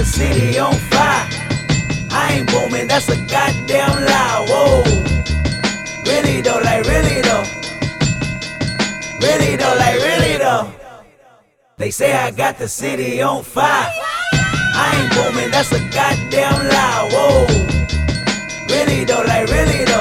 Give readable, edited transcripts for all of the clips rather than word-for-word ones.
city on fire. I ain't booming, that's a goddamn lie. Whoa. Really though, like really though. Really though, like really though. They say I got the city on fire. I ain't booming, that's a goddamn lie. Whoa. Really though, like really though.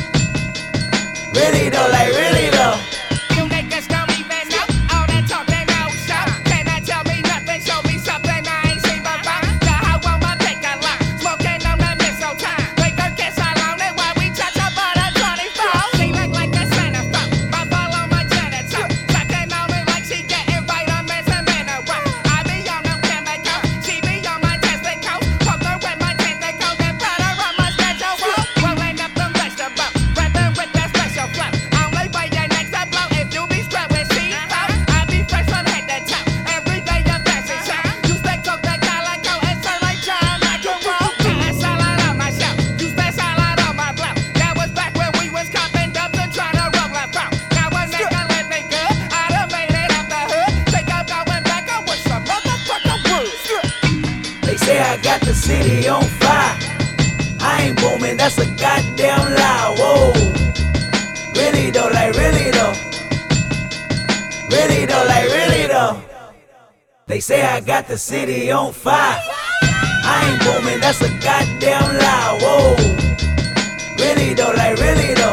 Really though, like really though. You niggas don't even know all that talk they no show. Cannot tell me nothing, show me something I ain't seen before. The hoe on my dick a lot, smoking on the mistletoe. We gon' kiss all on it while we touch up on the 24. She look like a centerfold, my ball on my genital. Sucking on me like she getting right on missing mineral. I be on them chemicals, she be on my testicles. Poke her with my tentacles, then put her on my schedule. Rolling up them vegetables, rapping with that special flow. Only way your next to blow if you be strapped with C4. I be fresh from head to toe, every day a fashion show. You spec coke that calico and turn like John McEnroe. I salad on my show, you spec salad on my blow. That was back when we was copping dubs and trying to roll a phone. Now a nigga living good, I done made it out the hood. Think I'm going back, I wish some motherfucker would. They say I got the city on fire. I ain't booming, that's a goddamn lie. Whoa. Really though, like really though. Really though, like really though. They say I got the city on fire. I ain't booming, that's a goddamn lie. Whoa. Really though, like really though.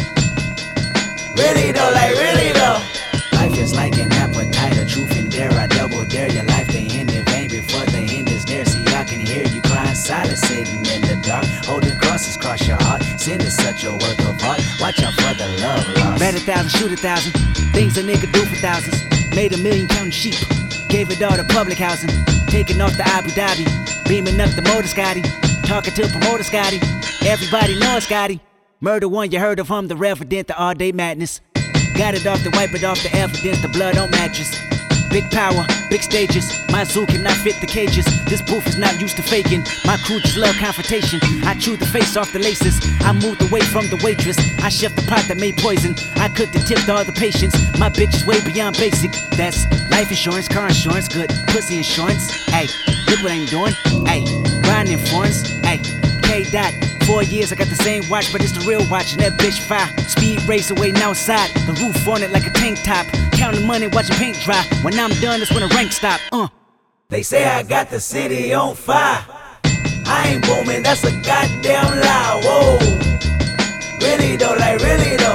Really though, like really though. Life is like an appetite, a truth and dare. I double dare your life to end in vain before the end is near. See, I can hear you crying silent, sitting in the dark, holding crosses across your heart. Sin is such a work of art. Watch out for the love lost. Bet 1,000, shoot 1,000. Things a nigga do for thousands. Made 1,000,000 counting sheep. Gave it all to public housing. Taking off the Abu Dhabi. Beaming up the motor Scotty. Talking to promoter Scotty. Everybody knows Scotty. Murder one you heard of him, the resident, the all day madness. Got it off to wipe it off the evidence, the blood on mattress. Big power, big stages. My zoo cannot fit the cages. This booth is not used to faking. My crew just love confrontation. I chew the face off the laces. I moved away from the waitress. I chef the pot that made poison. I cooked and tipped all the patients. My bitch is way beyond basic. That's life insurance, car insurance, good pussy insurance. Hey, look what I'm doing. Hey, riding in foreigns. Hey, K-Dot. 4 years, I got the same watch, but it's the real watch, and that bitch fire. Speed racer waiting outside, the roof on it like a tank top. Counting money, watching paint dry. When I'm done, that's when the rank stop. They say I got the city on fire. I ain't booming, that's a goddamn lie. Whoa. Really though, like really though.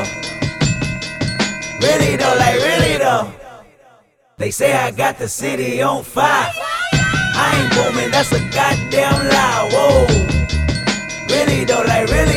Really though, like really though. They say I got the city on fire. I ain't booming, that's a goddamn lie. Whoa. Really though, like really